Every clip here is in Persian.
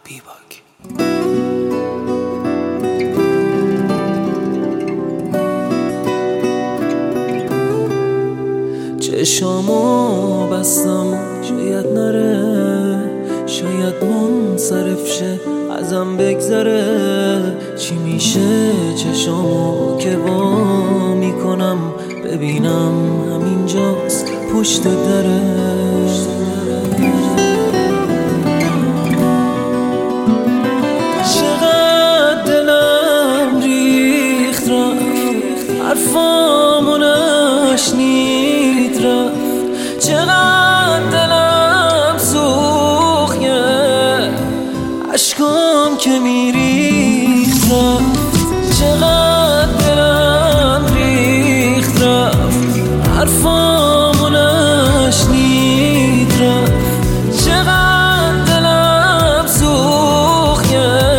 بیباک. چشامو بستم شاید نره، شاید منصرف شه ازم بگذره. چی میشه چشامو که وا میکنم ببینم همینجاست پشت دره. چقدر دلم ریخت رفت، حرفامو نشنید رفت. چقدر دلم سوخت، عشقام که میریخت رفت. چقدر دلم ریخت رفت، حرفامو نشنید رفت. چقدر دلم سوخت،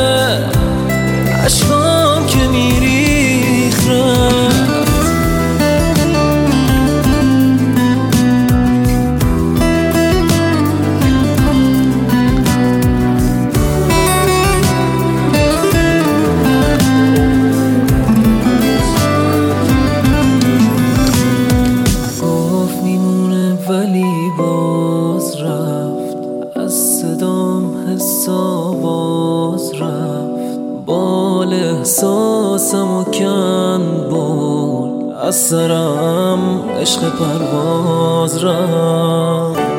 عشقام که میریخت رفت. ولی باز رفت، از صدام حس آواز رفت. بال احساسمو کند بال، از سرم عشق پرواز رفت.